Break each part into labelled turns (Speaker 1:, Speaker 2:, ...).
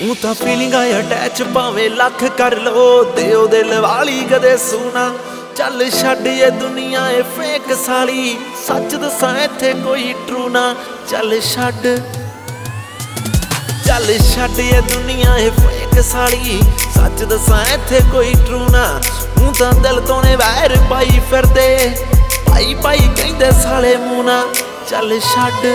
Speaker 1: ਊਂ ਤਾਂ ਫੀਲਿੰਗ ਆ ਅਟੈਚ ਭਾਵੇਂ ਲੱਖ ਕਰ ਲੋ, ਦਿਓ ਦਿਲ ਵਾਲੀ ਕਦੇ ਸੁਣਾ। ਚੱਲ ਛੱਡ ਇਹ ਦੁਨੀਆ ਏ ਫੇਕ ਸਾਲੀ, ਸੱਚ ਦੱਸਾਂ ਇੱਥੇ ਕੋਈ ਟਰੂ ਨਾ। ਚੱਲ ਛੱਡ ਇਹ ਦੁਨੀਆ ਏ ਫੇਕ ਸਾਲੀ, ਸੱਚ ਦੱਸਾਂ ਇੱਥੇ ਕੋਈ ਟਰੂ ਨਾ। ਊਂ ਤਾਂ ਦਿਲ ਤੋਂ ਨੇ ਵੈਰ ਪਾਈ ਫਿਰਦੇ, ਭਾਈ ਕਹਿੰਦੇ ਸਾਲੇ ਮੂੰਹ ਨਾ। ਚੱਲ ਛੱਡ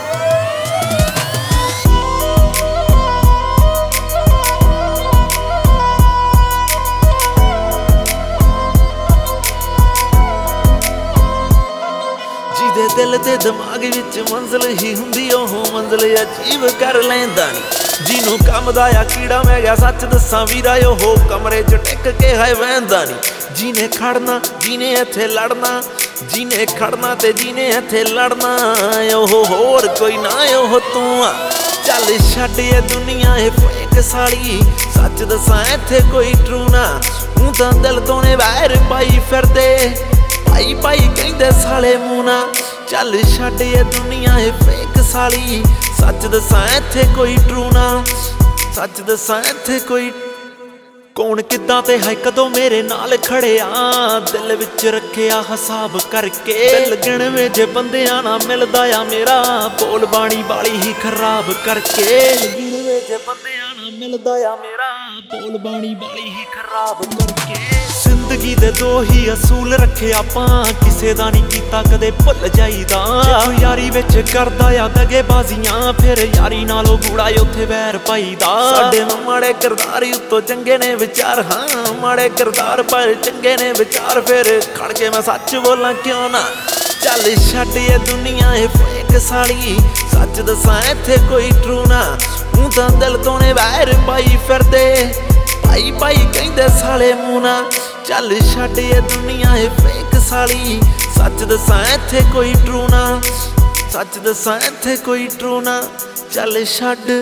Speaker 1: ਜਿਹਦੇ ਦਿਲ ਤੇ ਦਿਮਾਗ ਵਿੱਚ ਮੰਜ਼ਿਲ ਹੀ ਹੁੰਦੀ, ਉਹ ਮੰਜ਼ਿਲ ਅਜੀਬ ਕਰ ਲੈਂਦਾ ਨੀ। ਜਿਹਨੂੰ ਕੰਮ ਦਾ ਆ ਕੀੜਾ ਮੈਂ ਗਿਆ, ਸੱਚ ਦੱਸਾਂ ਵੀਰਾ ਉਹ ਕਮਰੇ 'ਚ ਟਿਕ ਕੇ ਹੈ ਵਹਿੰਦਾ ਨੀ। ਜਿਹਨੇ ਖੜਨਾ ਜਿਹਨੇ ਇੱਥੇ ਲੜਨਾ, ਜਿਹਨੇ ਖੜਨਾ ਤੇ ਜਿਹਨੇ ਇੱਥੇ ਲੜਨਾ, ਉਹ ਹੋਰ ਕੋਈ ਨਾ ਉਹ ਤੂੰ ਆ। ਚੱਲ ਛੱਡ ਇਹ ਦੁਨੀਆ ਏ ਫੇਕ ਸਾਲੀ, ਸੱਚ ਦੱਸਾਂ ਇੱਥੇ ਕੋਈ ਟਰੂ ਨਾ। ਊਂ ਤਾਂ ਦਿਲ ਤੋਂ ਨੇ ਵੈਰ ਪਾਈ ਫਿਰਦੇ, ਭਾਈ ਕਹਿੰਦੇ ਸਾਲੇ ਮੂੰਹ ਨਾ। ਚੱਲ ਛੱਡ ਇਹ ਦੁਨੀਆ ਏ ਫੇਕ ਸਾਲੀ, ਸੱਚ ਦੱਸਾਂ ਇੱਥੇ ਕੋਈ ਟਰੂ ਨਾ। ਸੱਚ ਦੱਸਾਂ ਇੱਥੇ ਕੋਈ ਕੌਣ ਕਿੱਦਾਂ ਤੇ ਹੈ ਕਦੋਂ ਮੇਰੇ ਨਾਲ ਖੜਿਆ, ਦਿਲ ਵਿੱਚ ਰੱਖਿਆ ਹਿਸਾਬ ਕਰਕੇ। ਦਿਲ ਗਿਣਵੇਂ ਜੇ ਬੰਦਿਆਂ ਨਾਲ ਮਿਲਦਾ ਆ ਮੇਰਾ, ਬੋਲ ਬਾਣੀ ਵਾਲੀ ਹੀ ਖਰਾਬ ਕਰਕੇ। ਗਿਣਵੇਂ ਜੇ ਬੰਦਿਆਂ ਨਾਲ ਮਿਲਦਾ ਆ ਮੇਰਾ, ਬੋਲ ਬਾਣੀ ਵਾਲੀ ਹੀ ਖਰਾਬ ਕਰਕੇ। ਜ਼ਿੰਦਗੀ ਦੇ ਦੋ ਹੀ ਅਸੂਲ ਰੱਖੇ ਆਪਾਂ, ਕਿਸੇ ਦਾ ਨਹੀਂ ਕੀਤਾ ਕਦੇ ਭੁੱਲ ਜਾਈਦਾ। ਜੇ ਯਾਰੀ ਵਿੱਚ ਕਰਦਾ ਆ ਦਗੇਬਾਜ਼ੀਆਂ, ਫਿਰ ਯਾਰੀ ਨਾਲੋਂ ਗੂੜਾ ਉੱਥੇ ਵੈਰ ਪਾਈਦਾ। ਸਾਡੇ ਨੂੰ ਮਾੜੇ ਕਿਰਦਾਰ ਉੱਤੋਂ ਚੰਗੇ ਨੇ ਵਿਚਾਰ, ਹਾਂ ਮਾੜੇ ਕਿਰਦਾਰ ਪਰ ਚੰਗੇ ਨੇ ਵਿਚਾਰ। ਫਿਰ ਖੜ ਕੇ ਮੈਂ ਸੱਚ ਬੋਲਾਂ ਕਿਉਂ ਨਾ। ਚੱਲ ਛੱਡ ਇਹ ਦੁਨੀਆ ਏ ਫੇਕ ਸਾਲੀ, ਸੱਚ ਦੱਸਾਂ ਇੱਥੇ ਕੋਈ ਟਰੂ ਨਾ। ਊਂ ਤਾਂ ਦਿਲ ਤੋਂ ਨੇ ਵੈਰ ਪਾਈ ਫਿਰਦੇ, ਭਾਈ ਕਹਿੰਦੇ ਸਾਲੇ ਮੂੰਹ ਨਾ। ਚੱਲ ਛੱਡ ਇਹ ਦੁਨੀਆ ਏ ਫੇਕ ਸਾਲੀ, ਸੱਚ ਦੱਸਾਂ ਇੱਥੇ ਕੋਈ ਟਰੂ ਨਾ। ਸੱਚ ਦੱਸਾਂ ਇੱਥੇ ਕੋਈ ਟਰੂ ਨਾ। ਚੱਲ ਛੱਡ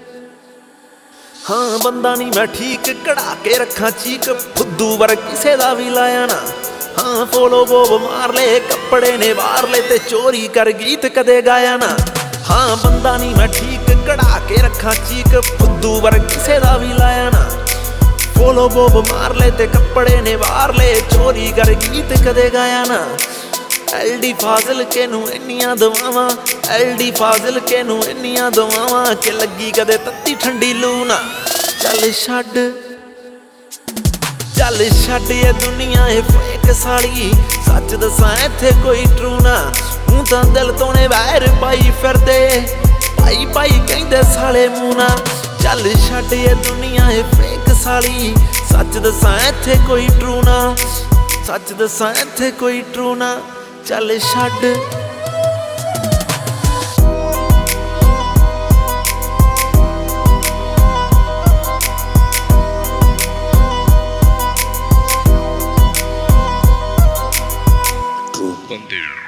Speaker 1: ਹਾਂ ਬੰਦਾ ਨਹੀਂ ਮੈਂ ਠੀਕ, ਕਢਾ ਕੇ ਰੱਖਾਂ ਚੀਕ, ਫੁੱਦੂ ਵਰ ਕਿਸੇ ਦਾ ਵੀ ਲਾਇਆ ਨਾ। ਹਾਂ ਫੋਲੋ ਬੋਬ ਮਾਰ ਲੈ, ਕੱਪੜੇ ਨੇ ਵਾਰ ਲੈ ਤੇ ਚੋਰੀ ਕਰ ਗੀਤ ਕਦੇ ਗਾਇਆ ਨਾ। ਹਾਂ ਬੰਦਾ ਨਹੀਂ ਮੈਂ ਠੀਕ, ਕਢਾ ਕੇ ਰੱਖਾਂ ਚੀਕ, ਫੁੱਦੂ ਵਰ ਕਿਸੇ ਦਾ ਵੀ ਲਾਇਆ ਨਾ। ਫੋਲੋ ਬੋਬ ਮਾਰ ਲੈ ਤੇ ਕੱਪੜੇ ਨੇ ਵਾਰ ਲੈ, ਚੋਰੀ ਕਰ ਗੀਤ ਕਦੇ ਗਾਇਆ ਨਾ। ਐਲਡੀ ਫਾਜ਼ਿਲ ਕੇ ਨੂੰ ਇੰਨੀਆਂ ਦੁਆਵਾਂ, ਐਲਡੀ ਫਾਜ਼ਿਲ ਕੇ ਨੂੰ ਇੰਨੀਆਂ ਦੁਆਵਾਂ, ਕਿ ਲੱਗੀ ਕਦੇ ਤੱਤੀ ਠੰਡੀ ਲੂ ਨਾ। ਚੱਲ ਛੱਡ ਇਹ ਦੁਨੀਆ ਏ ਫੇਕ ਸਾਲੀ, ਸੱਚ ਦੱਸਾਂ ਇੱਥੇ ਕੋਈ ਟਰੂ ਨਾ। ਊਂ ਤਾਂ ਦਿਲ ਤੋਂ ਨੇ ਵੈਰ ਪਾਈ ਫਿਰਦੇ, ਭਾਈ ਕਹਿੰਦੇ ਸਾਲੇ ਮੂੰਹ ਨਾ। ਚੱਲ ਛੱਡ ਇਹ ਦੁਨੀਆ ਏ ਫੇਕ ਸਾਲੀ, ਸੱਚ ਦੱਸਾਂ ਇੱਥੇ ਕੋਈ ਟਰੂ ਨਾ। ਸੱਚ ਦੱਸਾਂ ਇੱਥੇ ਕੋਈ ਟਰੂ ਨਾ। ਚੱਲ ਛੱਡ
Speaker 2: True Bandeira.